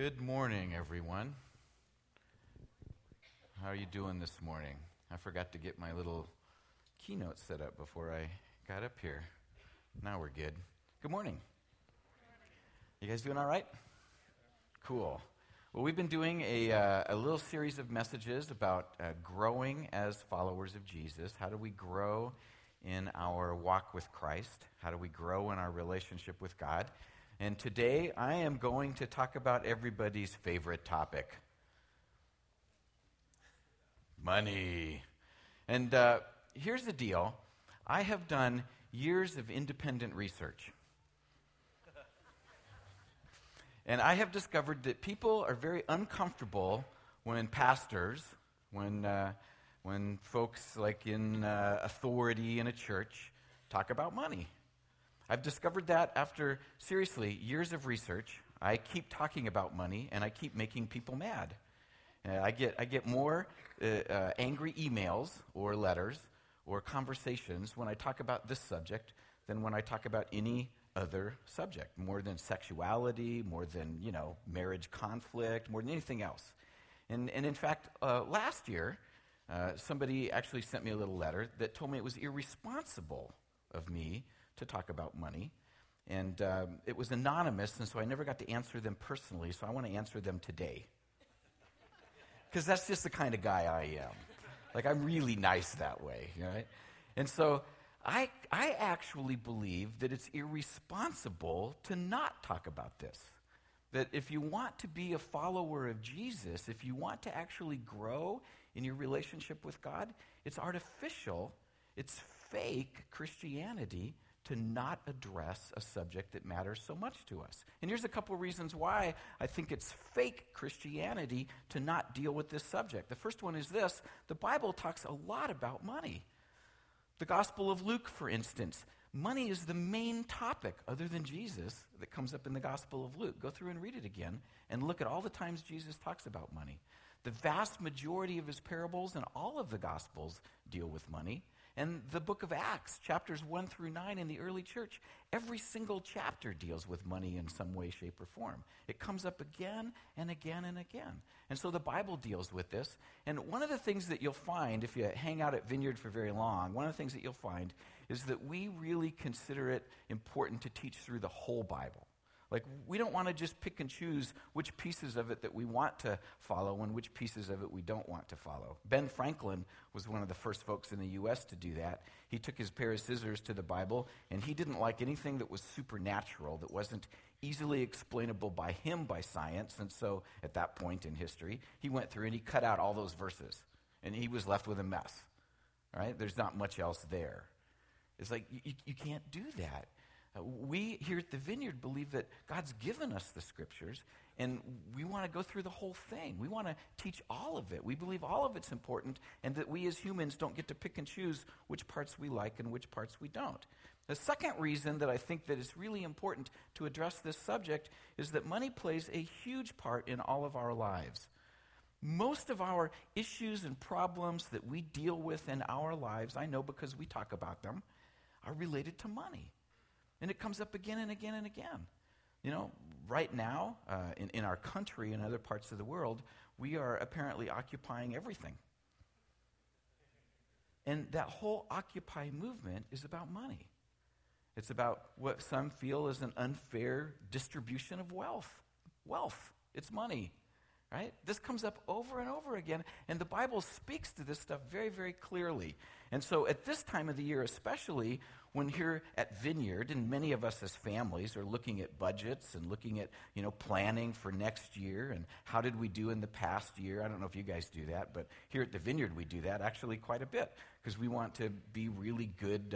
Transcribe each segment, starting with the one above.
Good morning, everyone. How are you doing this morning? I forgot to get my little keynote set up before I got up here. Now we're good. Good morning. You guys doing all right? Cool. Well, we've been doing a little series of messages about growing as followers of Jesus. How do we grow in our walk with Christ? How do we grow in our relationship with God? And today I am going to talk about everybody's favorite topic, money. And here's the deal. I have done years of independent research. And I have discovered that people are very uncomfortable when pastors, when folks like in authority in a church talk about money. I've discovered that after, seriously, years of research. I keep talking about money, and I keep making people mad. I get more angry emails or letters or conversations when I talk about this subject than when I talk about any other subject, more than sexuality, more than, marriage conflict, more than anything else. And in fact, last year, somebody actually sent me a little letter that told me it was irresponsible of me to talk about money. And it was anonymous, and so I never got to answer them personally, so I want to answer them today. Because that's just the kind of guy I am. Like, I'm really nice that way, right? And so I actually believe that it's irresponsible to not talk about this. That if you want to be a follower of Jesus, if you want to actually grow in your relationship with God, it's artificial, it's fake Christianity to not address a subject that matters so much to us. And here's a couple of reasons why I think it's fake Christianity to not deal with this subject. The first one is this: the Bible talks a lot about money. The Gospel of Luke, for instance, money is the main topic, other than Jesus, that comes up in the Gospel of Luke. Go through and read it again and look at all the times Jesus talks about money. The vast majority of his parables and all of the Gospels deal with money. And the book of Acts, chapters 1 through 9 in the early church, every single chapter deals with money in some way, shape, or form. It comes up again and again and again. And so the Bible deals with this. And one of the things that you'll find, if you hang out at Vineyard for very long, one of the things that you'll find is that we really consider it important to teach through the whole Bible. Like, we don't want to just pick and choose which pieces of it that we want to follow and which pieces of it we don't want to follow. Ben Franklin was one of the first folks in the U.S. to do that. He took his pair of scissors to the Bible, and he didn't like anything that was supernatural, that wasn't easily explainable by him by science. And so at that point in history, he went through and he cut out all those verses, and he was left with a mess. Right? There's not much else there. It's like, you can't do that. We here at the Vineyard believe that God's given us the Scriptures, and we want to go through the whole thing. We want to teach all of it. We believe all of it's important, and that we as humans don't get to pick and choose which parts we like and which parts we don't. The second reason that I think that it's really important to address this subject is that money plays a huge part in all of our lives. Most of our issues and problems that we deal with in our lives, I know because we talk about them, are related to money. And it comes up again and again and again. Right now, in our country and other parts of the world, we are apparently occupying everything. And that whole Occupy movement is about money. It's about what some feel is an unfair distribution of wealth. Wealth, it's money, right? This comes up over and over again, and the Bible speaks to this stuff very, very clearly. And so at this time of the year especially, when here at Vineyard, and many of us as families are looking at budgets and looking at, planning for next year and how did we do in the past year. I don't know if you guys do that, but here at the Vineyard we do that actually quite a bit because we want to be really good,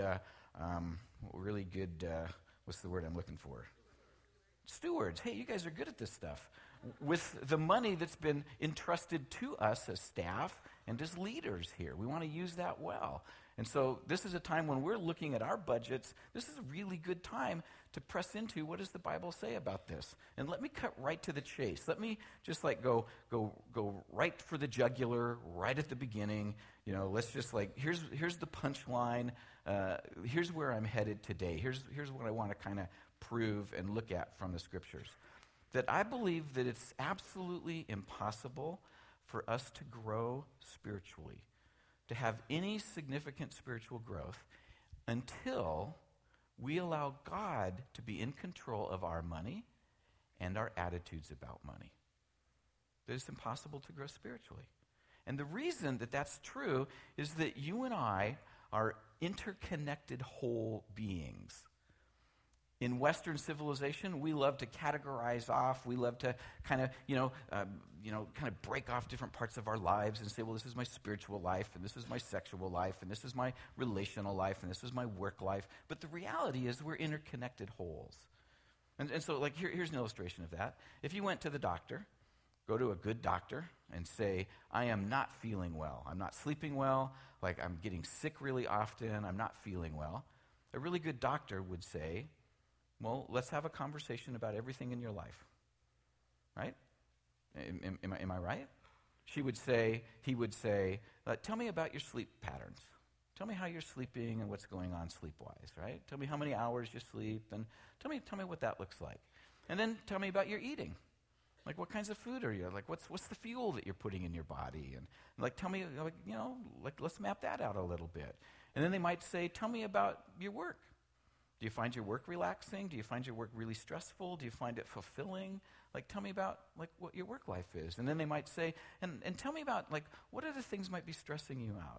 what's the word I'm looking for? Stewards. Hey, you guys are good at this stuff. With the money that's been entrusted to us as staff and as leaders here. We want to use that well. And so this is a time when we're looking at our budgets. This is a really good time to press into what does the Bible say about this. And let me cut right to the chase. Let me just go right for the jugular, right at the beginning. Let's just here's the punchline. Here's where I'm headed today. Here's what I want to kind of prove and look at from the Scriptures. that I believe that it's absolutely impossible for us to grow spiritually, to have any significant spiritual growth, until we allow God to be in control of our money and our attitudes about money. That it's impossible to grow spiritually. And the reason that that's true is that you and I are interconnected whole beings. In Western civilization, we love to categorize off. We love to kind of break off different parts of our lives and say, well, this is my spiritual life, and this is my sexual life, and this is my relational life, and this is my work life. But the reality is we're interconnected wholes. And so, like, here's an illustration of that. If you went to the doctor, go to a good doctor and say, I am not feeling well. I'm not sleeping well. Like, I'm getting sick really often. I'm not feeling well. A really good doctor would say, well, let's have a conversation about everything in your life. Right? Am I right? He would say, tell me about your sleep patterns. Tell me how you're sleeping and what's going on sleep-wise, right? Tell me how many hours you sleep, and tell me what that looks like. And then tell me about your eating. Like, what kinds of food are you? Like, what's the fuel that you're putting in your body? And like, tell me, let's map that out a little bit. And then they might say, tell me about your work. Do you find your work relaxing? Do you find your work really stressful? Do you find it fulfilling? Like, tell me about, like, what your work life is. And then they might say, and tell me about, like, what other things might be stressing you out?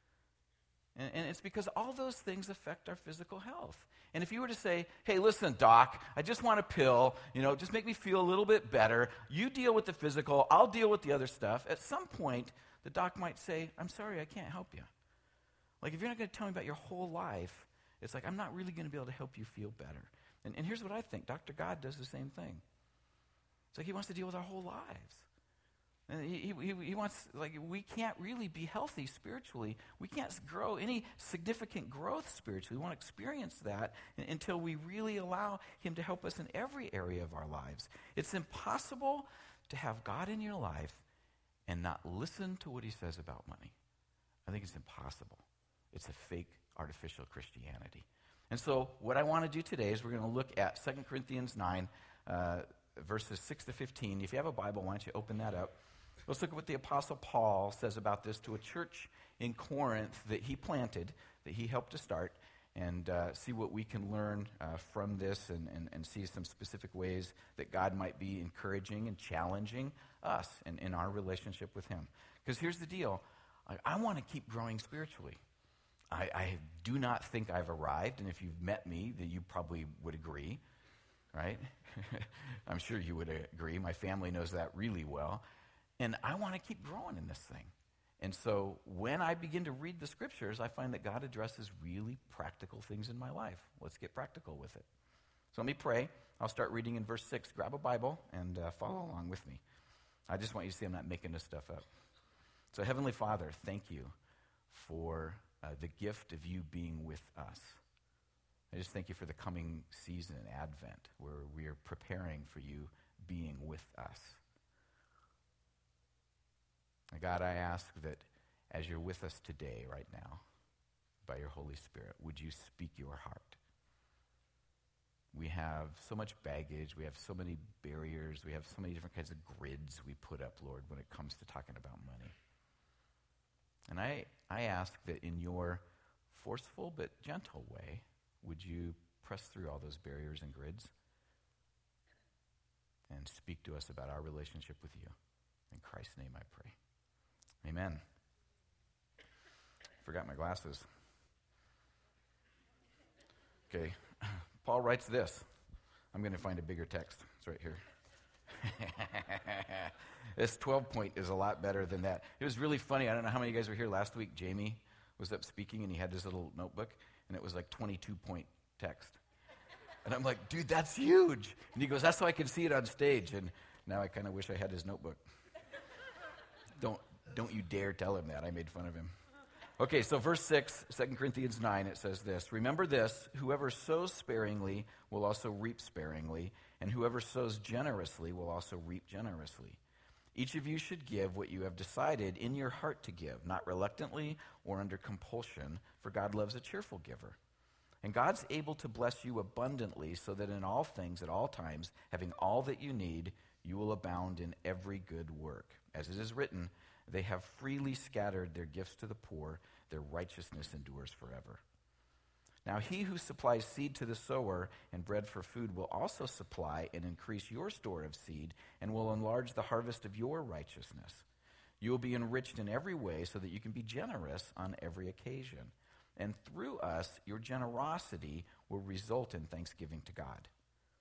And it's because all those things affect our physical health. And if you were to say, hey, listen, doc, I just want a pill, just make me feel a little bit better. You deal with the physical, I'll deal with the other stuff. At some point, the doc might say, I'm sorry, I can't help you. Like, if you're not going to tell me about your whole life, it's like, I'm not really going to be able to help you feel better. And here's what I think. Dr. God does the same thing. It's like he wants to deal with our whole lives. And he wants, like, we can't really be healthy spiritually. We can't grow any significant growth spiritually. We won't experience that until we really allow him to help us in every area of our lives. It's impossible to have God in your life and not listen to what he says about money. I think it's impossible. It's a fake, artificial Christianity. And so what I want to do today is we're going to look at 2 Corinthians 9, verses 6 to 15. If you have a Bible, why don't you open that up? Let's look at what the Apostle Paul says about this to a church in Corinth that he planted, that he helped to start, and see what we can learn from this and see some specific ways that God might be encouraging and challenging us in our relationship with him. Because here's the deal. I want to keep growing spiritually. I do not think I've arrived, and if you've met me, then you probably would agree, right? I'm sure you would agree. My family knows that really well. And I want to keep growing in this thing. And so when I begin to read the scriptures, I find that God addresses really practical things in my life. Let's get practical with it. So let me pray. I'll start reading in verse 6. Grab a Bible and follow along with me. I just want you to see I'm not making this stuff up. So Heavenly Father, thank you for the gift of you being with us. I just thank you for the coming season, Advent, where we are preparing for you being with us. God, I ask that as you're with us today, right now, by your Holy Spirit, would you speak your heart? We have so much baggage. We have so many barriers. We have so many different kinds of grids we put up, Lord, when it comes to talking about money. And I ask that in your forceful but gentle way, would you press through all those barriers and grids and speak to us about our relationship with you. In Christ's name I pray. Amen. Forgot my glasses. Okay. Paul writes this. I'm going to find a bigger text. It's right here. This 12 point is a lot better than that. It was really funny. I don't know how many of you guys were here last week. Jamie was up speaking, and he had this little notebook, and it was like 22-point text. And I'm like, dude, that's huge. And he goes, that's so I can see it on stage. And now I kind of wish I had his notebook. Don't you dare tell him that. I made fun of him. Okay, so verse 6, 2 Corinthians 9, it says this. Remember this, whoever sows sparingly will also reap sparingly, and whoever sows generously will also reap generously. Each of you should give what you have decided in your heart to give, not reluctantly or under compulsion, for God loves a cheerful giver. And God's able to bless you abundantly so that in all things, at all times, having all that you need, you will abound in every good work. As it is written, they have freely scattered their gifts to the poor. Their righteousness endures forever. Now he who supplies seed to the sower and bread for food will also supply and increase your store of seed and will enlarge the harvest of your righteousness. You will be enriched in every way so that you can be generous on every occasion. And through us, your generosity will result in thanksgiving to God.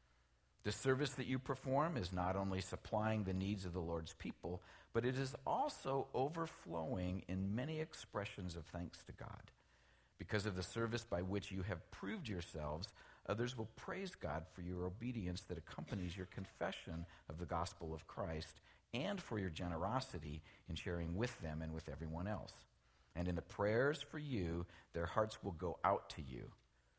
The service that you perform is not only supplying the needs of the Lord's people, but it is also overflowing in many expressions of thanks to God. Because of the service by which you have proved yourselves, others will praise God for your obedience that accompanies your confession of the gospel of Christ and for your generosity in sharing with them and with everyone else. And in the prayers for you, their hearts will go out to you.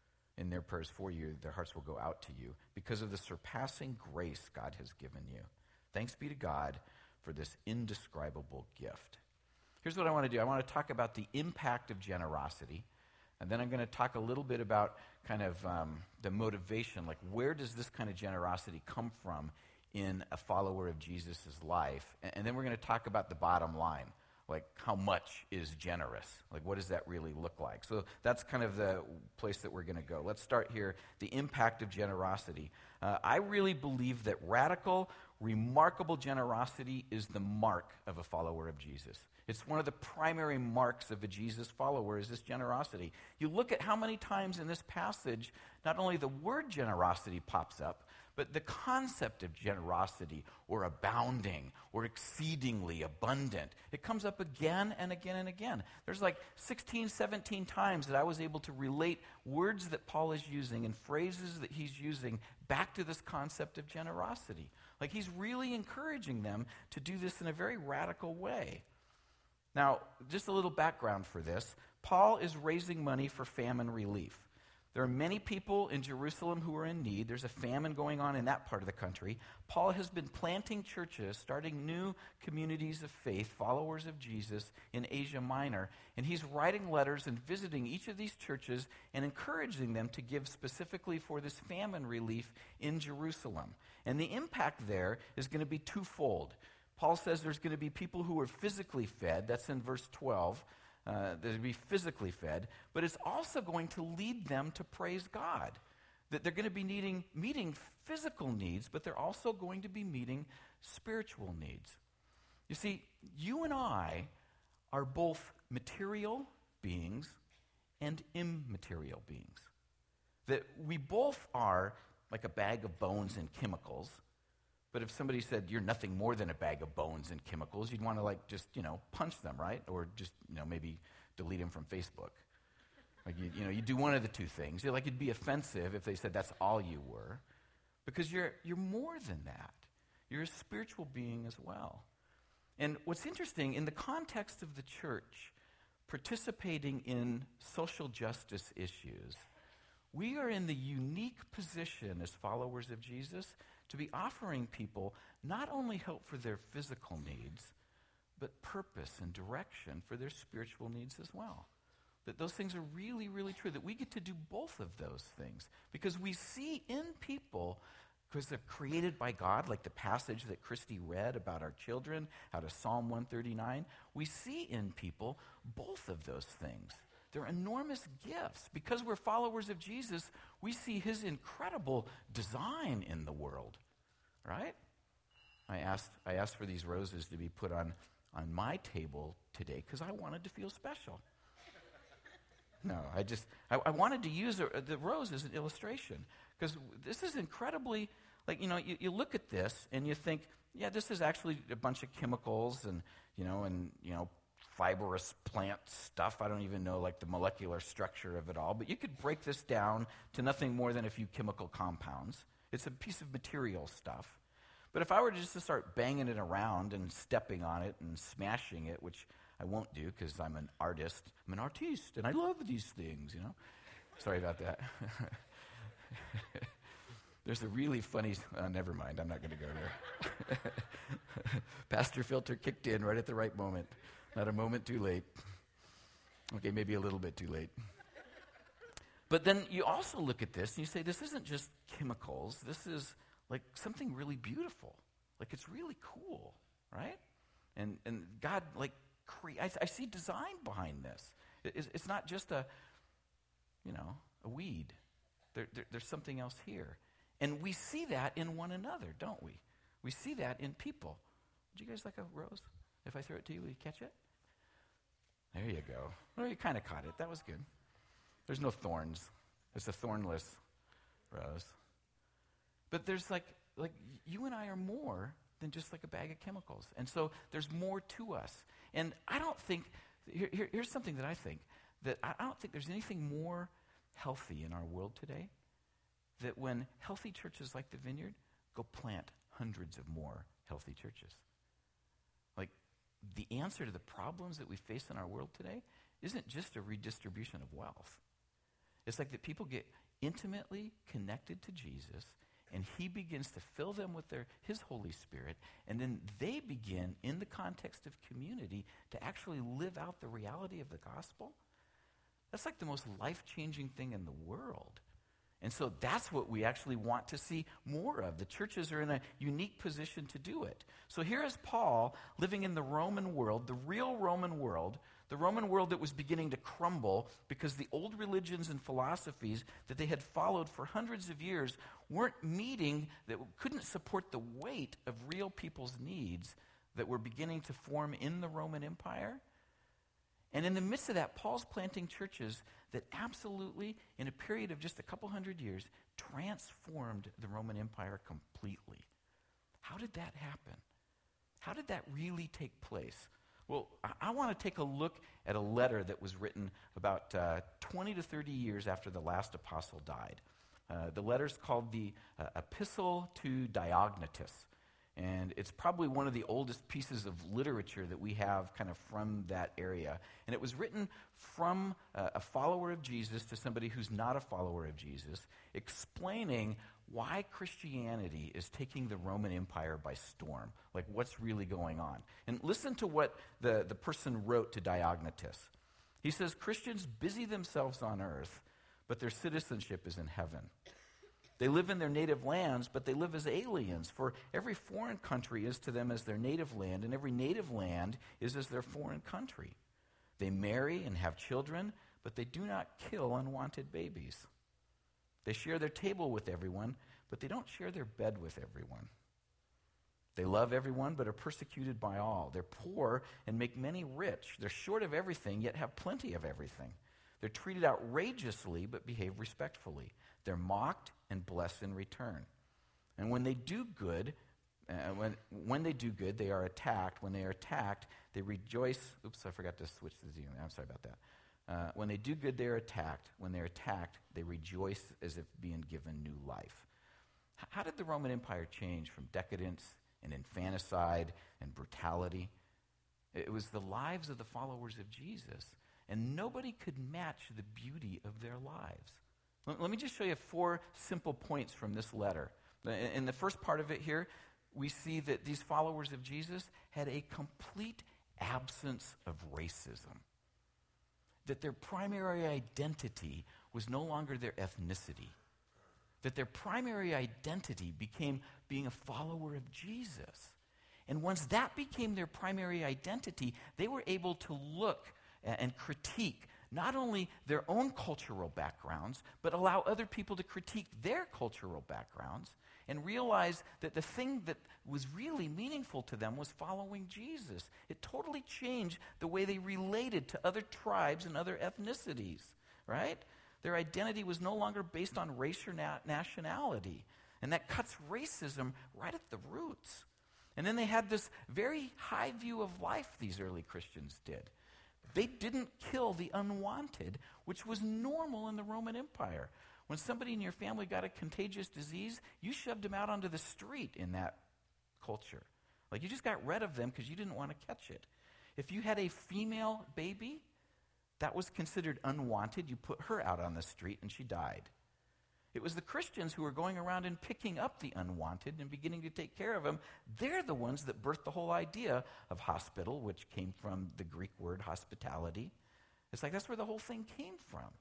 In their prayers for you, their hearts will go out to you because of the surpassing grace God has given you. Thanks be to God for this indescribable gift. Here's what I want to do. I want to talk about the impact of generosity. And then I'm going to talk a little bit about kind of the motivation, like where does this kind of generosity come from in a follower of Jesus' life? And then we're going to talk about the bottom line, like how much is generous? Like what does that really look like? So that's kind of the place that we're going to go. Let's start here, the impact of generosity. I really believe that radical, remarkable generosity is the mark of a follower of Jesus. It's one of the primary marks of a Jesus follower is this generosity. You look at how many times in this passage, not only the word generosity pops up, but the concept of generosity or abounding or exceedingly abundant. It comes up again and again and again. There's like 16, 17 times that I was able to relate words that Paul is using and phrases that he's using back to this concept of generosity. Like he's really encouraging them to do this in a very radical way. Now, just a little background for this. Paul is raising money for famine relief. There are many people in Jerusalem who are in need. There's a famine going on in that part of the country. Paul has been planting churches, starting new communities of faith, followers of Jesus in Asia Minor. And he's writing letters and visiting each of these churches and encouraging them to give specifically for this famine relief in Jerusalem. And the impact there is going to be twofold. Paul says there's going to be people who are physically fed. That's in verse 12. They'll be physically fed. But it's also going to lead them to praise God. That they're going to be meeting physical needs, but they're also going to be meeting spiritual needs. You see, you and I are both material beings and immaterial beings. That we both are like a bag of bones and chemicals. But if somebody said, you're nothing more than a bag of bones and chemicals, you'd want to like just, punch them, right? Or just, maybe delete them from Facebook. Like, you do one of the two things. It'd be offensive if they said that's all you were. Because you're more than that. You're a spiritual being as well. And what's interesting, in the context of the church, participating in social justice issues, we are in the unique position as followers of Jesus to be offering people not only help for their physical needs, but purpose and direction for their spiritual needs as well. That those things are really, really true, that we get to do both of those things. Because we see in people, because they're created by God, like the passage that Christy read about our children out of Psalm 139, we see in people both of those things. They're enormous gifts. Because we're followers of Jesus, we see his incredible design in the world, right? I asked for these roses to be put on my table today because I wanted to feel special. No, I wanted to use the rose as an illustration because this is incredibly, you look at this and you think, yeah, this is actually a bunch of chemicals and fibrous plant stuff. I don't even know the molecular structure of it all, but you could break this down to nothing more than a few chemical compounds. It's a piece of material stuff. But if I were just to start banging it around and stepping on it and smashing it, which I won't do because I'm an artist. I'm an artiste, and I love these things, Sorry about that. There's a really funny... never mind, I'm not going to go there. Pastor filter kicked in right at the right moment. Not a moment too late. Okay, maybe a little bit too late. But then you also look at this and you say, this isn't just chemicals. This is like something really beautiful. Like it's really cool, right? And God, like, I see design behind this. It's not just a weed. There's something else here. And we see that in one another, don't we? We see that in people. Would you guys like a rose? If I throw it to you, will you catch it? There you go. Well, you kind of caught it. That was good. There's no thorns. It's a thornless rose. But there's like you and I are more than just like a bag of chemicals. And so there's more to us. And I don't think, here's something that I think, that I don't think there's anything more healthy in our world today that when healthy churches like the Vineyard go plant hundreds of more healthy churches. Like, the answer to the problems that we face in our world today isn't just a redistribution of wealth. It's like that people get intimately connected to Jesus, and he begins to fill them with his Holy Spirit, and then they begin, in the context of community, to actually live out the reality of the gospel. That's like the most life-changing thing in the world. And so that's what we actually want to see more of. The churches are in a unique position to do it. So here is Paul living in the Roman world, the real Roman world, the Roman world that was beginning to crumble because the old religions and philosophies that they had followed for hundreds of years weren't meeting, that couldn't support the weight of real people's needs that were beginning to form in the Roman Empire. And in the midst of that, Paul's planting churches that absolutely, in a period of just a couple hundred years, transformed the Roman Empire completely. How did that happen? How did that really take place? Well, I want to take a look at a letter that was written about 20 to 30 years after the last apostle died. The letter's called the Epistle to Diognetus. And it's probably one of the oldest pieces of literature that we have kind of from that area. And it was written from a follower of Jesus to somebody who's not a follower of Jesus, explaining why Christianity is taking the Roman Empire by storm, like what's really going on. And listen to what the person wrote to Diognetus. He says, Christians busy themselves on earth, but their citizenship is in heaven. They live in their native lands, but they live as aliens, for every foreign country is to them as their native land, and every native land is as their foreign country. They marry and have children, but they do not kill unwanted babies. They share their table with everyone, but they don't share their bed with everyone. They love everyone, but are persecuted by all. They're poor and make many rich. They're short of everything, yet have plenty of everything. They're treated outrageously, but behave respectfully. They're mocked and blessed in return. And when they do good, when they do good, they are attacked. When they are attacked, they rejoice. Oops, I forgot to switch the Zoom. I'm sorry about that. When they do good, they are attacked. When they're attacked, they rejoice as if being given new life. How did the Roman Empire change from decadence and infanticide and brutality? It was the lives of the followers of Jesus, and nobody could match the beauty of their lives. Let me just show you 4 simple points from this letter. In the first part of it here, we see that these followers of Jesus had a complete absence of racism. That their primary identity was no longer their ethnicity. That their primary identity became being a follower of Jesus. And once that became their primary identity, they were able to look and critique not only their own cultural backgrounds, but allow other people to critique their cultural backgrounds and realize that the thing that was really meaningful to them was following Jesus. It totally changed the way they related to other tribes and other ethnicities, right? Their identity was no longer based on race or nationality, and that cuts racism right at the roots. And then they had this very high view of life, these early Christians did. They didn't kill the unwanted, which was normal in the Roman Empire. When somebody in your family got a contagious disease, you shoved them out onto the street in that culture. Like, you just got rid of them because you didn't want to catch it. If you had a female baby, that was considered unwanted. You put her out on the street and she died. It was the Christians who were going around and picking up the unwanted and beginning to take care of them. They're the ones that birthed the whole idea of hospital, which came from the Greek word hospitality. It's like that's where the whole thing came from.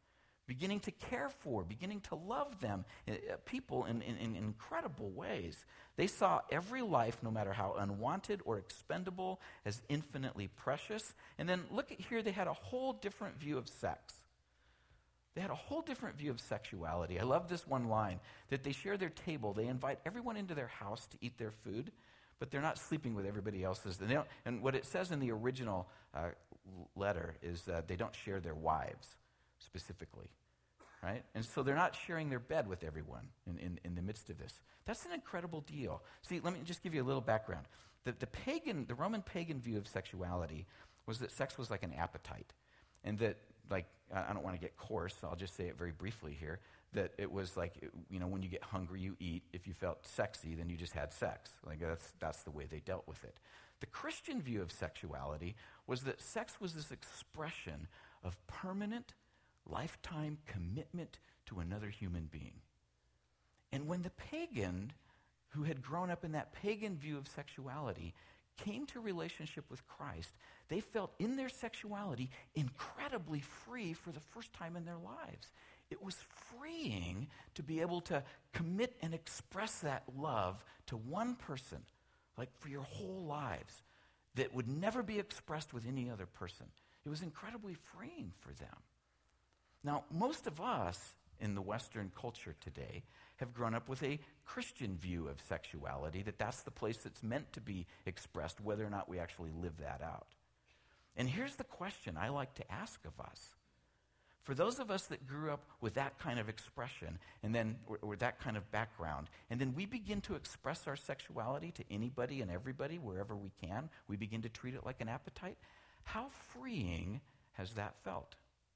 beginning to care for, beginning to love them, people in incredible ways. They saw every life, no matter how unwanted or expendable, as infinitely precious. And then look at here, they had a whole different view of sex. They had a whole different view of sexuality. I love this one line, that they share their table. They invite everyone into their house to eat their food, but they're not sleeping with everybody else's. And what it says in the original letter is they don't share their wives specifically, right? And so they're not sharing their bed with everyone in the midst of this. That's an incredible deal. See, let me just give you a little background. The Roman pagan view of sexuality was that sex was like an appetite, and that, like, I don't want to get coarse, so I'll just say it very briefly here, that it was like, when you get hungry, you eat. If you felt sexy, then you just had sex. Like, that's the way they dealt with it. The Christian view of sexuality was that sex was this expression of permanent, lifetime commitment to another human being. And when the pagan, who had grown up in that pagan view of sexuality, came to relationship with Christ, they felt in their sexuality incredibly free for the first time in their lives. It was freeing to be able to commit and express that love to one person, like for your whole lives, that would never be expressed with any other person. It was incredibly freeing for them. Now, most of us in the Western culture today have grown up with a Christian view of sexuality, that that's the place that's meant to be expressed, whether or not we actually live that out. And here's the question I like to ask of us. For those of us that grew up with that kind of expression, and then or that kind of background, and then we begin to express our sexuality to anybody and everybody wherever we can, we begin to treat it like an appetite, how freeing has that felt?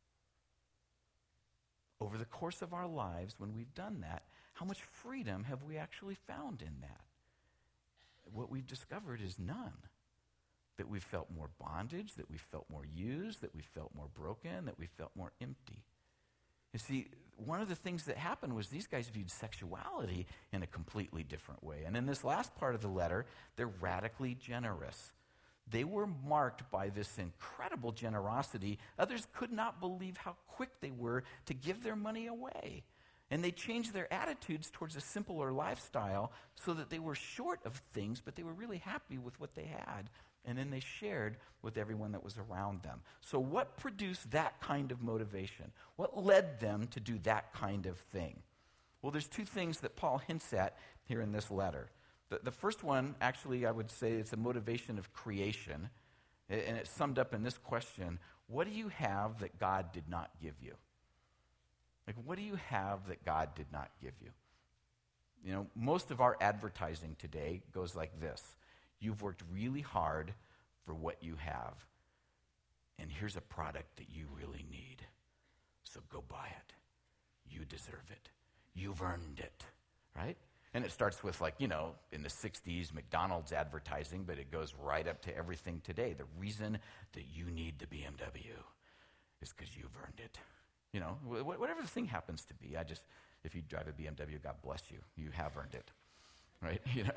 Over the course of our lives, when we've done that, how much freedom have we actually found in that? What we've discovered is none. That we've felt more bondage, that we've felt more used, that we've felt more broken, that we felt more empty. You see, one of the things that happened was these guys viewed sexuality in a completely different way. And in this last part of the letter, they're radically generous. They were marked by this incredible generosity. Others could not believe how quick they were to give their money away. And they changed their attitudes towards a simpler lifestyle so that they were short of things, but they were really happy with what they had. And then they shared with everyone that was around them. So what produced that kind of motivation? What led them to do that kind of thing? Well, there's two things that Paul hints at here in this letter. The first one, actually, I would say it's a motivation of creation. And it's summed up in this question: what do you have that God did not give you? Like, what do you have that God did not give you? You know, most of our advertising today goes like this. You've worked really hard for what you have, and here's a product that you really need. So go buy it. You deserve it. You've earned it, right? And it starts with, like, in the 60s, McDonald's advertising, but it goes right up to everything today. The reason that you need the BMW is because you've earned it. Whatever the thing happens to be. If you drive a BMW, God bless you. You have earned it, right?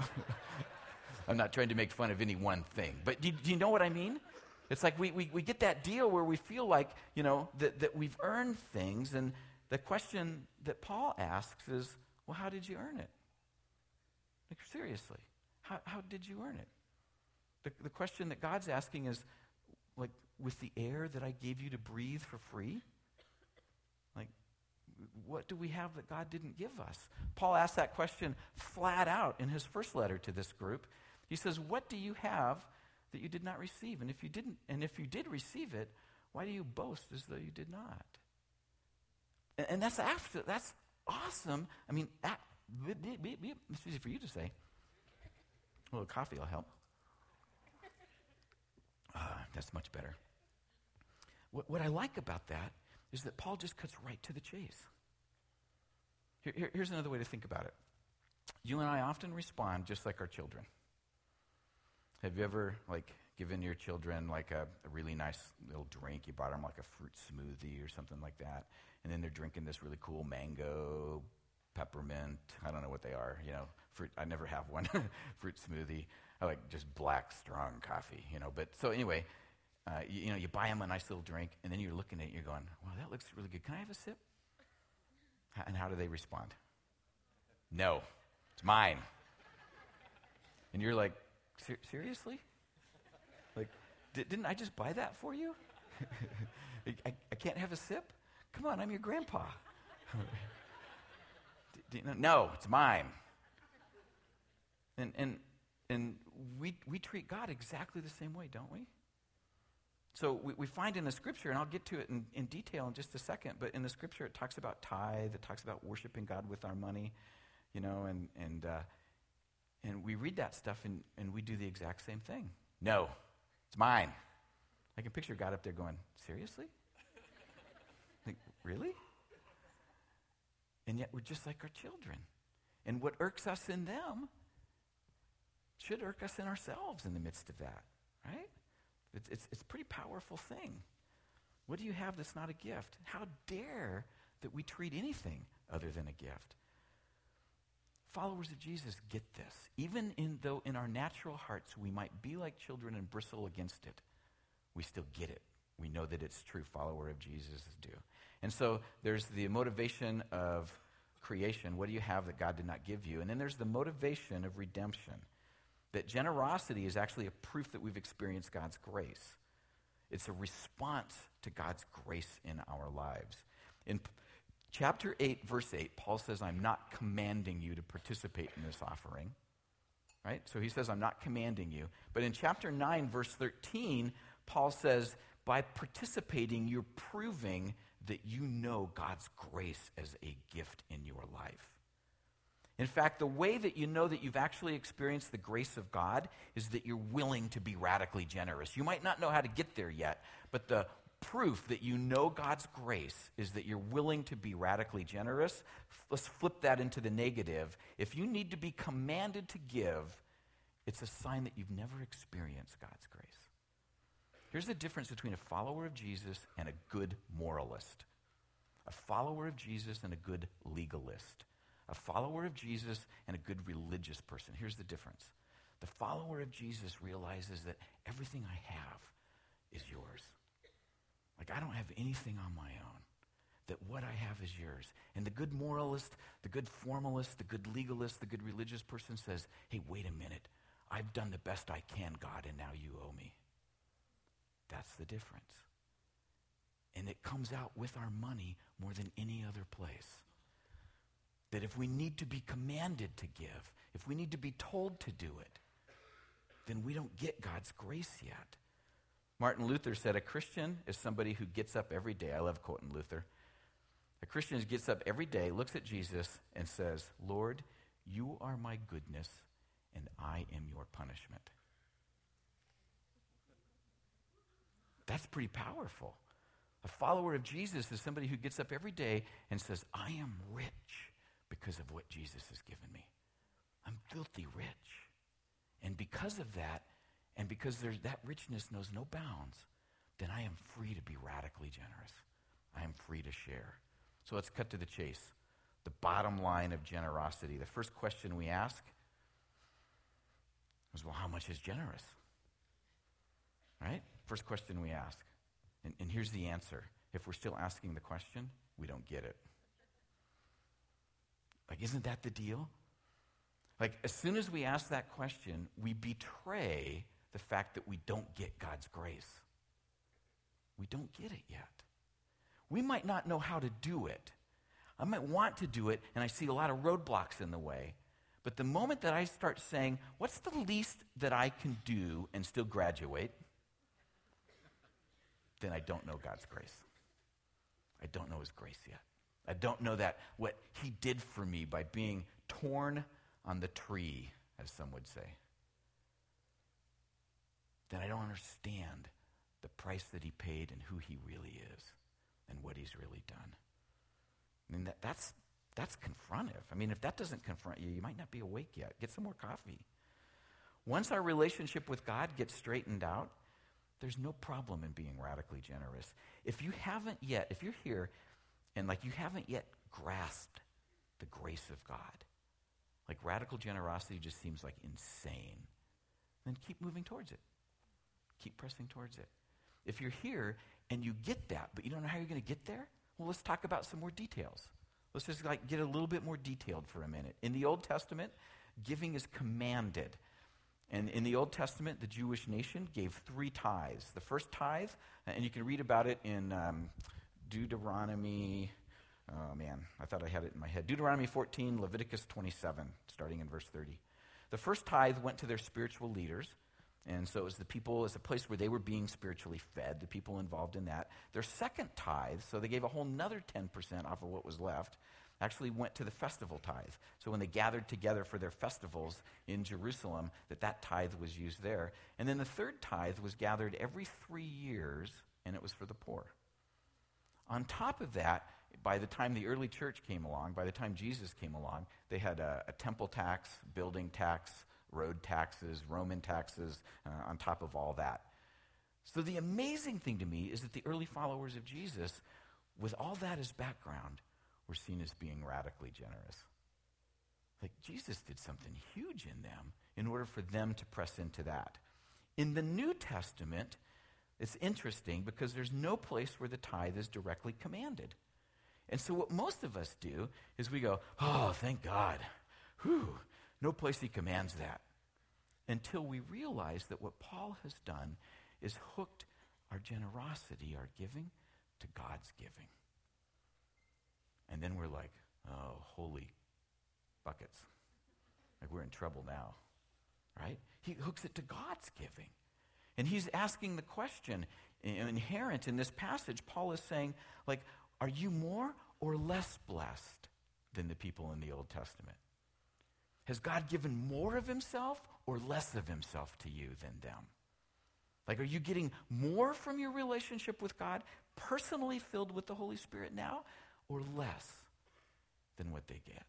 I'm not trying to make fun of any one thing, but do you know what I mean? It's like we get that deal where we feel like, that we've earned things, and the question that Paul asks is, well, how did you earn it? Like, seriously, how did you earn it? The question that God's asking is, like, with the air that I gave you to breathe for free? Like, what do we have that God didn't give us? Paul asked that question flat out in his first letter to this group. He says, what do you have that you did not receive? And if you did receive it, why do you boast as though you did not? And that's awesome. I mean, it's easy for you to say. A little coffee will help. That's much better. What I like about that is that Paul just cuts right to the chase. Here's another way to think about it. You and I often respond just like our children. Have you ever, given your children, a really nice little drink? You bought them, a fruit smoothie or something like that, and then they're drinking this really cool mango, peppermint, I don't know what they are, fruit. I never have one, fruit smoothie. I like just black, strong coffee, But so anyway, you buy them a nice little drink, and then you're looking at it, and you're going, wow, that looks really good. Can I have a sip? And how do they respond? No, it's mine. And you're like, seriously? Like, didn't I just buy that for you? I can't have a sip? Come on, I'm your grandpa. No, it's mine. And we treat God exactly the same way, don't we? So we find in the scripture, and I'll get to it in detail in just a second, but in the scripture it talks about tithe, it talks about worshiping God with our money, and we read that stuff and we do the exact same thing. No, it's mine. I can picture God up there going, seriously? Like, really? And yet we're just like our children. And what irks us in them should irk us in ourselves in the midst of that, right? It's a pretty powerful thing. What do you have that's not a gift? How dare that we treat anything other than a gift? Followers of Jesus get this. Even though in our natural hearts we might be like children and bristle against it, we still get it. We know that it's true. Follower of Jesus do. And so there's the motivation of creation. What do you have that God did not give you? And then there's the motivation of redemption. That generosity is actually a proof that we've experienced God's grace. It's a response to God's grace in our lives. In chapter 8, verse 8, Paul says, I'm not commanding you to participate in this offering. Right? So he says, I'm not commanding you. But in chapter 9, verse 13, Paul says, by participating, you're proving that you know God's grace as a gift in your life. In fact, the way that you know that you've actually experienced the grace of God is that you're willing to be radically generous. You might not know how to get there yet, but the proof that you know God's grace is that you're willing to be radically generous. Let's flip that into the negative. If you need to be commanded to give, it's a sign that you've never experienced God's grace. Here's the difference between a follower of Jesus and a good moralist. A follower of Jesus and a good legalist. A follower of Jesus and a good religious person. Here's the difference. The follower of Jesus realizes that everything I have is yours. Like, I don't have anything on my own. That what I have is yours. And the good moralist, the good formalist, the good legalist, the good religious person says, hey, wait a minute. I've done the best I can, God, and now you owe me. That's the difference. And it comes out with our money more than any other place. That if we need to be commanded to give, if we need to be told to do it, then we don't get God's grace yet. Martin Luther said, a Christian is somebody who gets up every day. I love quoting Luther. A Christian who gets up every day, looks at Jesus, and says, Lord, you are my goodness, and I am your punishment. That's pretty powerful. A follower of Jesus is somebody who gets up every day and says, I am rich because of what Jesus has given me. I'm filthy rich. And because of that, and because that richness knows no bounds, then I am free to be radically generous. I am free to share. So let's cut to the chase. The bottom line of generosity. The first question we ask is, well, how much is generous? Right? First question we ask. And here's the answer. If we're still asking the question, we don't get it. Like, isn't that the deal? Like, as soon as we ask that question, we betray the fact that we don't get God's grace. We don't get it yet. We might not know how to do it. I might want to do it, and I see a lot of roadblocks in the way. But the moment that I start saying, what's the least that I can do and still graduate? Then I don't know God's grace. I don't know his grace yet. I don't know that what he did for me by being torn on the tree, as some would say. Then I don't understand the price that he paid and who he really is and what he's really done. I mean, that's confrontive. I mean, if that doesn't confront you, you might not be awake yet. Get some more coffee. Once our relationship with God gets straightened out, there's no problem in being radically generous. If you're here and you haven't yet grasped the grace of God, like radical generosity just seems like insane, then keep moving towards it. Keep pressing towards it. If you're here and you get that, but you don't know how you're going to get there, well, let's talk about some more details. Let's just get a little bit more detailed for a minute. In the Old Testament, giving is commanded. And in the Old Testament, the Jewish nation gave 3 tithes. The first tithe, and you can read about it in Deuteronomy, I thought I had it in my head. Deuteronomy 14, Leviticus 27, starting in verse 30. The first tithe went to their spiritual leaders, and so it was the people, it's a place where they were being spiritually fed, the people involved in that. Their second tithe, so they gave a whole nother 10% off of what was left, actually went to the festival tithe. So when they gathered together for their festivals in Jerusalem, that tithe was used there. And then the third tithe was gathered every 3 years, and it was for the poor. On top of that, by the time the early church came along, by the time Jesus came along, they had a temple tax, building tax, road taxes, Roman taxes, on top of all that. So the amazing thing to me is that the early followers of Jesus, with all that as background, were seen as being radically generous. Like Jesus did something huge in them in order for them to press into that. In the New Testament, it's interesting because there's no place where the tithe is directly commanded. And so what most of us do is we go, oh, thank God. Whew, no place he commands that. Until we realize that what Paul has done is hooked our generosity, our giving, to God's giving. And then we're like, oh, holy buckets. Like we're in trouble now, right? He hooks it to God's giving. And he's asking the question, inherent in this passage, Paul is saying, like, are you more or less blessed than the people in the Old Testament? Has God given more of himself or less of himself to you than them? Like, are you getting more from your relationship with God, personally filled with the Holy Spirit now, or less than what they get?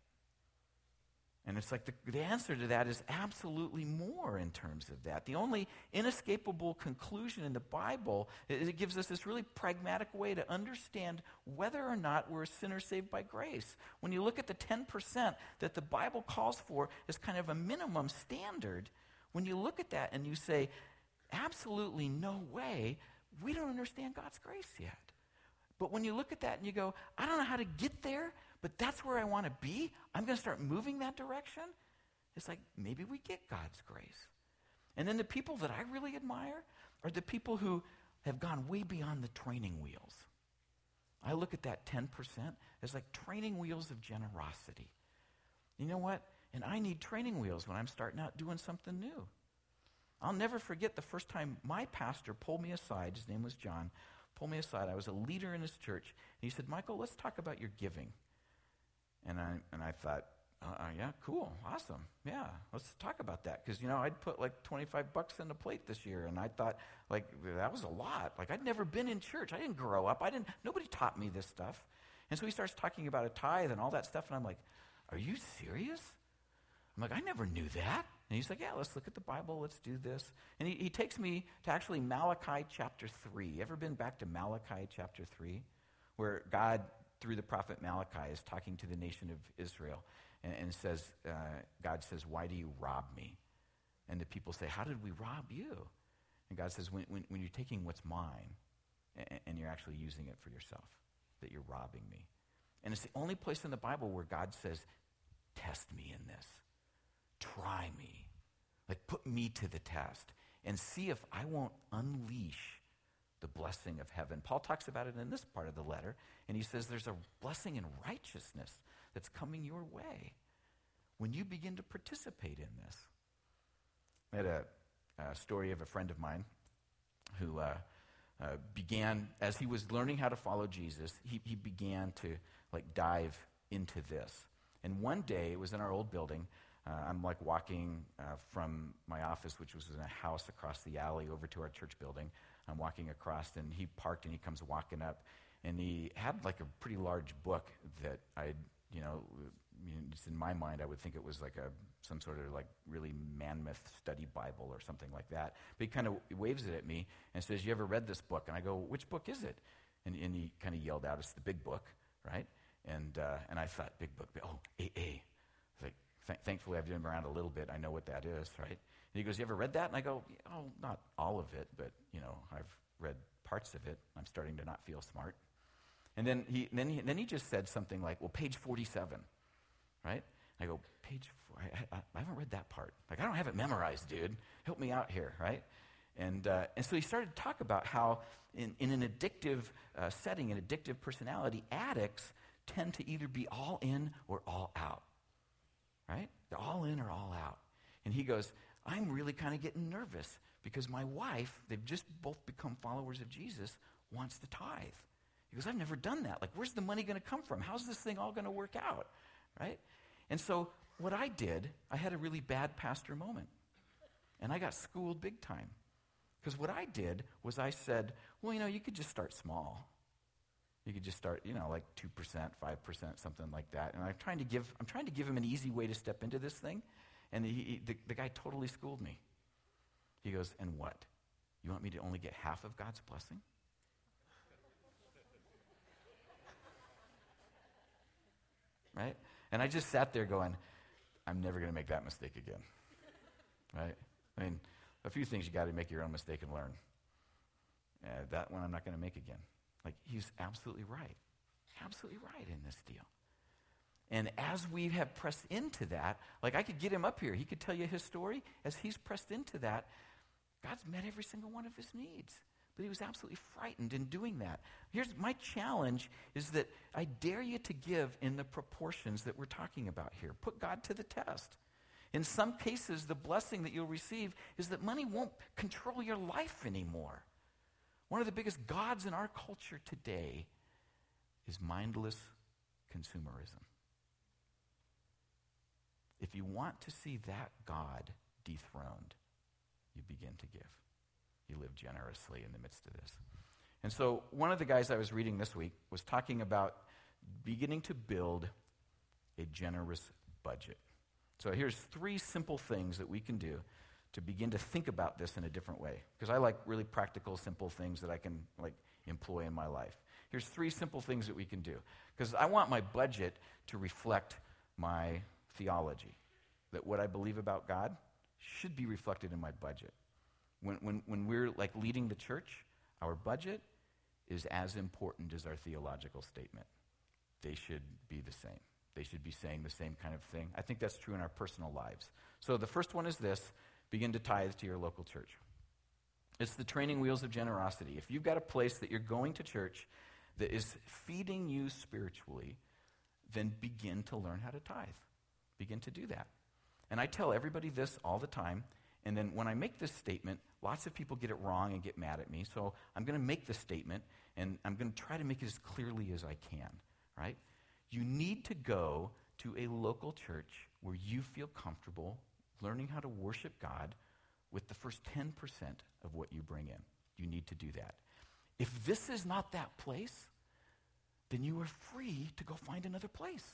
And it's like the answer to that is absolutely more in terms of that. The only inescapable conclusion in the Bible is it gives us this really pragmatic way to understand whether or not we're a sinner saved by grace. When you look at the 10% that the Bible calls for as kind of a minimum standard, when you look at that and you say, absolutely no way, we don't understand God's grace yet. But when you look at that and you go, I don't know how to get there, but that's where I want to be, I'm going to start moving that direction, it's like maybe we get God's grace. And then the people that I really admire are the people who have gone way beyond the training wheels. I look at that 10% as like training wheels of generosity. You know what? And I need training wheels when I'm starting out doing something new. I'll never forget the first time my pastor pulled me aside, his name was John, pulled me aside. I was a leader in his church. And he said, Michael, let's talk about your giving. And I thought, yeah, cool, awesome. Yeah, let's talk about that. Because, I'd put like $25 in the plate this year. And I thought, like, that was a lot. Like, I'd never been in church. I didn't grow up. Nobody taught me this stuff. And so he starts talking about a tithe and all that stuff. And I'm like, are you serious? I'm like, I never knew that. And he's like, yeah, let's look at the Bible. Let's do this. And he takes me to actually Malachi chapter 3. You ever been back to Malachi chapter 3? Where God, through the prophet Malachi, is talking to the nation of Israel and says, God says, why do you rob me? And the people say, how did we rob you? And God says, when you're taking what's mine and you're actually using it for yourself, that you're robbing me. And it's the only place in the Bible where God says, test me in this. Try me. Like, put me to the test and see if I won't unleash the blessing of heaven. Paul talks about it in this part of the letter, and he says there's a blessing in righteousness that's coming your way when you begin to participate in this. I had a story of a friend of mine who began, as he was learning how to follow Jesus, he began to dive into this. And one day, it was in our old building, I'm walking from my office, which was in a house across the alley, over to our church building. I'm walking across, and he parked, and he comes walking up, and he had a pretty large book that just in my mind, I would think it was some sort of really mammoth study Bible or something like that. But he kind of waves it at me and says, "You ever read this book?" And I go, "Which book is it?" And he kind of yelled out, "It's the big book, right?" And I thought, "Big book, oh, AA." Thankfully, I've been around a little bit. I know what that is, right? And he goes, "You ever read that?" And I go, "Oh, not all of it, but, I've read parts of it. I'm starting to not feel smart." And then he just said something like, well, page 47, right? I go, page 4, I haven't read that part. Like, I don't have it memorized, dude. Help me out here, right? And so he started to talk about how in an addictive setting, an addictive personality, addicts tend to either be all in or all out, right? They're all in or all out. And he goes, I'm really kind of getting nervous because my wife, they've just both become followers of Jesus, wants to tithe. He goes, I've never done that. Like, where's the money going to come from? How's this thing all going to work out, right? And so what I did, I had a really bad pastor moment. And I got schooled big time. Because what I did was I said, well, you could just start small. You could just start, like 2%, 5%, something like that. And I'm trying to give him an easy way to step into this thing. And the guy totally schooled me. He goes, and what? You want me to only get half of God's blessing? Right? And I just sat there going, I'm never going to make that mistake again. Right? I mean, a few things you got to make your own mistake and learn. That one I'm not going to make again. Like, he's absolutely right. Absolutely right in this deal. And as we have pressed into that, like, I could get him up here. He could tell you his story. As he's pressed into that, God's met every single one of his needs. But he was absolutely frightened in doing that. Here's my challenge is that I dare you to give in the proportions that we're talking about here. Put God to the test. In some cases, the blessing that you'll receive is that money won't control your life anymore. One of the biggest gods in our culture today is mindless consumerism. If you want to see that God dethroned, you begin to give. You live generously in the midst of this. And so one of the guys I was reading this week was talking about beginning to build a generous budget. So here's 3 simple things that we can do to begin to think about this in a different way. Because I like really practical, simple things that I can employ in my life. Here's 3 simple things that we can do. Because I want my budget to reflect my theology. That what I believe about God should be reflected in my budget. When we're leading the church, our budget is as important as our theological statement. They should be the same. They should be saying the same kind of thing. I think that's true in our personal lives. So the first one is this: begin to tithe to your local church. It's the training wheels of generosity. If you've got a place that you're going to church that is feeding you spiritually, then begin to learn how to tithe. Begin to do that. And I tell everybody this all the time. And then when I make this statement, lots of people get it wrong and get mad at me. So I'm going to make this statement, and I'm going to try to make it as clearly as I can, right? You need to go to a local church where you feel comfortable learning how to worship God with the first 10% of what you bring in. You need to do that. If this is not that place, then you are free to go find another place.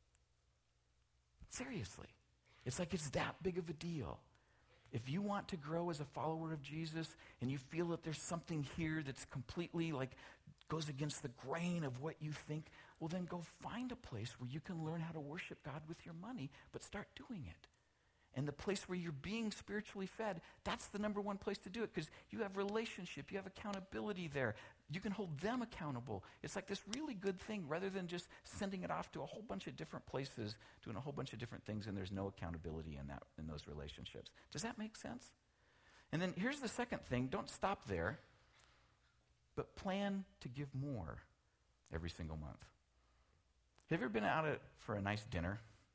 Seriously. It's like it's that big of a deal. If you want to grow as a follower of Jesus and you feel that there's something here that's completely goes against the grain of what you think, well, then go find a place where you can learn how to worship God with your money, but start doing it. And the place where you're being spiritually fed, that's the number one place to do it because you have relationship, you have accountability there. You can hold them accountable. It's like this really good thing rather than just sending it off to a whole bunch of different places, doing a whole bunch of different things, and there's no accountability in those relationships. Does that make sense? And then here's the second thing. Don't stop there, but plan to give more every single month. Have you ever been out for a nice dinner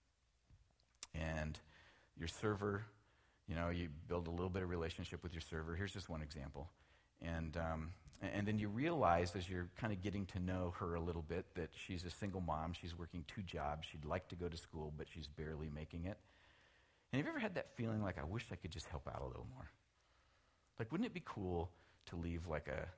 and your server, you build a little bit of relationship with your server. Here's just one example. And then you realize as you're kind of getting to know her a little bit that she's a single mom. She's working 2 jobs. She'd like to go to school, but she's barely making it. And have you ever had that feeling like, I wish I could just help out a little more? Wouldn't it be cool to leave a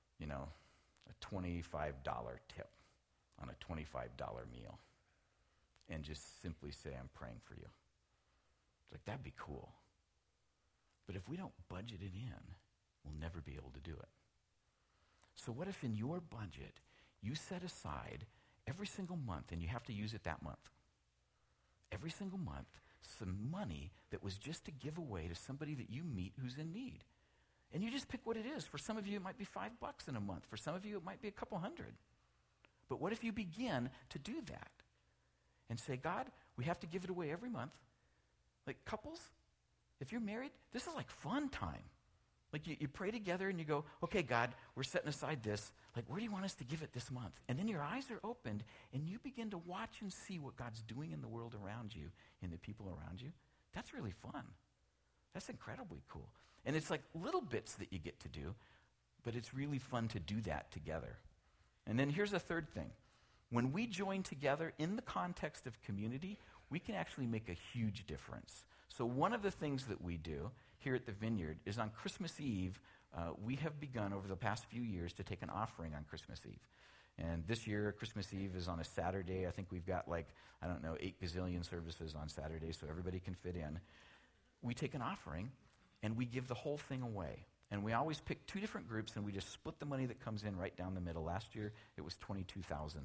$25 tip on a $25 meal and just simply say, I'm praying for you? It's that'd be cool. But if we don't budget it in, we'll never be able to do it. So what if in your budget, you set aside every single month, and you have to use it that month, every single month, some money that was just to give away to somebody that you meet who's in need. And you just pick what it is. For some of you, it might be $5 in a month. For some of you, it might be a couple hundred. But what if you begin to do that and say, God, we have to give it away every month. Like couples, if you're married, this is like fun time. Like you pray together and you go, okay, God, we're setting aside this. Like, where do you want us to give it this month? And then your eyes are opened and you begin to watch and see what God's doing in the world around you, in the people around you. That's really fun. That's incredibly cool. And it's like little bits that you get to do, but it's really fun to do that together. And then here's a third thing. When we join together in the context of community, we can actually make a huge difference. So one of the things that we do here at the Vineyard is on Christmas Eve, we have begun over the past few years to take an offering on Christmas Eve. And this year, Christmas Eve is on a Saturday. I think we've got 8 gazillion services on Saturday, so everybody can fit in. We take an offering, and we give the whole thing away. And we always pick 2 different groups, and we just split the money that comes in right down the middle. Last year, it was $22,000.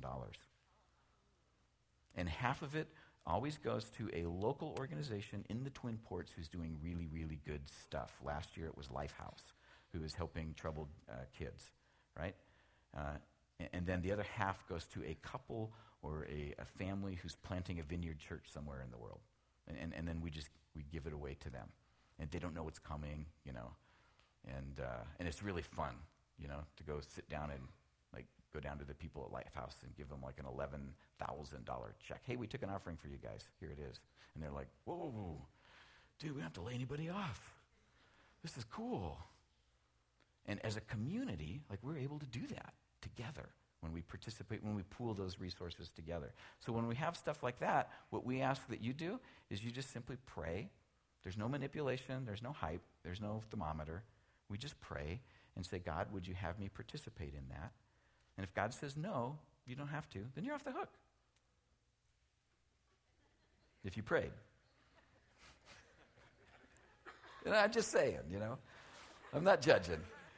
And half of it always goes to a local organization in the Twin Ports who's doing really, really good stuff. Last year, it was Lifehouse, who is helping troubled kids, right? And then the other half goes to a couple or a family who's planting a vineyard church somewhere in the world. And then we give it away to them. And they don't know what's coming, and it's really fun, to go sit down and go down to the people at Lifehouse and give them an $11,000 check. Hey, we took an offering for you guys. Here it is. And they're like, whoa, dude, we don't have to lay anybody off. This is cool. And as a community, we're able to do that together when we participate, when we pool those resources together. So when we have stuff like that, what we ask that you do is you just simply pray. There's no manipulation. There's no hype. There's no thermometer. We just pray and say, God, would you have me participate in that? And if God says no, you don't have to, then you're off the hook. If you prayed. I'm just saying, I'm not judging.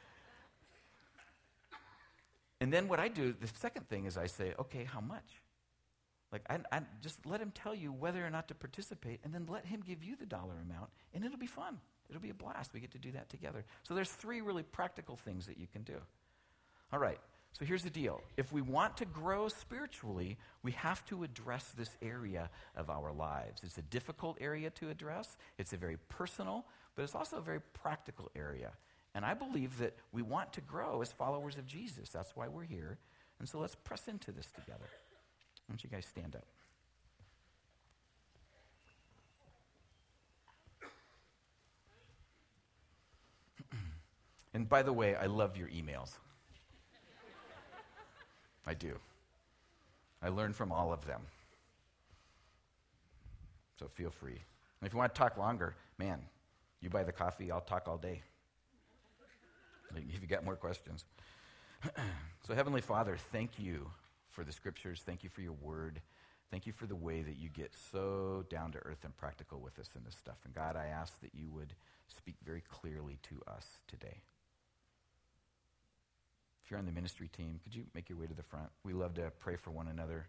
And then what I do, the second thing is I say, okay, how much? I just let him tell you whether or not to participate, and then let him give you the dollar amount, and it'll be fun. It'll be a blast. We get to do that together. So there's 3 really practical things that you can do. All right, so here's the deal. If we want to grow spiritually, we have to address this area of our lives. It's a difficult area to address. It's a very personal, but it's also a very practical area. And I believe that we want to grow as followers of Jesus. That's why we're here. And so let's press into this together. Why don't you guys stand up? And by the way, I love your emails. I do. I learn from all of them. So feel free. And if you want to talk longer, man, you buy the coffee, I'll talk all day. If you got more questions. So Heavenly Father, thank you for the scriptures. Thank you for your word. Thank you for the way that you get so down to earth and practical with us in this stuff. And God, I ask that you would speak very clearly to us today. If you're on the ministry team, could you make your way to the front? We love to pray for one another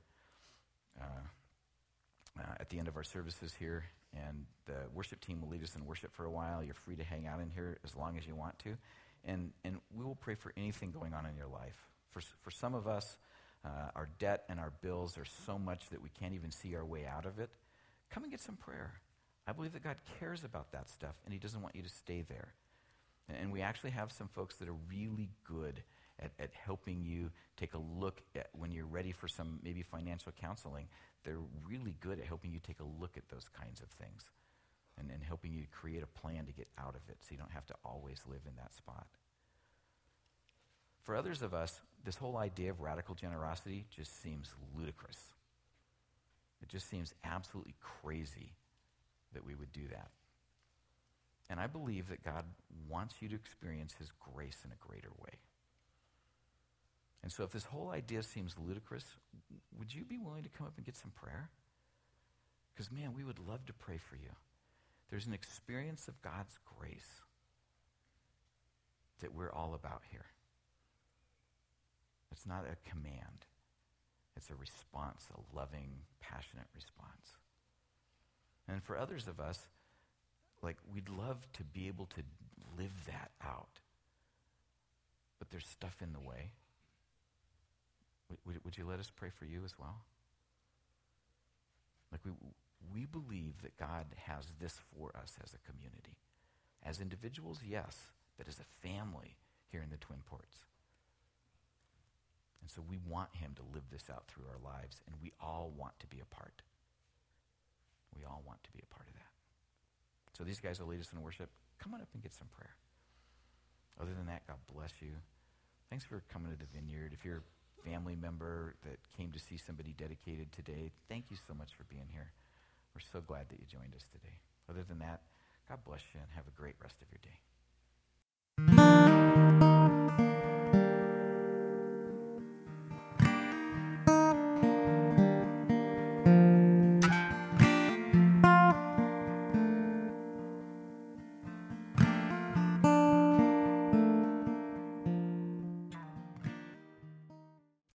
at the end of our services here. And the worship team will lead us in worship for a while. You're free to hang out in here as long as you want to. And we will pray for anything going on in your life. For some of us, our debt and our bills are so much that we can't even see our way out of it. Come and get some prayer. I believe that God cares about that stuff, and he doesn't want you to stay there. And we actually have some folks that are really good at helping you take a look at when you're ready for some maybe financial counseling. They're really good at helping you take a look at those kinds of things and helping you create a plan to get out of it so you don't have to always live in that spot. For others of us, this whole idea of radical generosity just seems ludicrous. It just seems absolutely crazy that we would do that. And I believe that God wants you to experience his grace in a greater way. And so if this whole idea seems ludicrous, would you be willing to come up and get some prayer? Because, man, we would love to pray for you. There's an experience of God's grace that we're all about here. It's not a command. It's a response, a loving, passionate response. And for others of us, we'd love to be able to live that out. But there's stuff in the way. Would you let us pray for you as well? Like we believe that God has this for us as a community. As individuals, yes, but as a family here in the Twin Ports. And so we want him to live this out through our lives, and we all want to be a part. We all want to be a part of that. So these guys will lead us in worship. Come on up and get some prayer. Other than that, God bless you. Thanks for coming to the Vineyard. If you're a family member that came to see somebody dedicated today, thank you so much for being here. We're so glad that you joined us today. Other than that, God bless you and have a great rest of your day.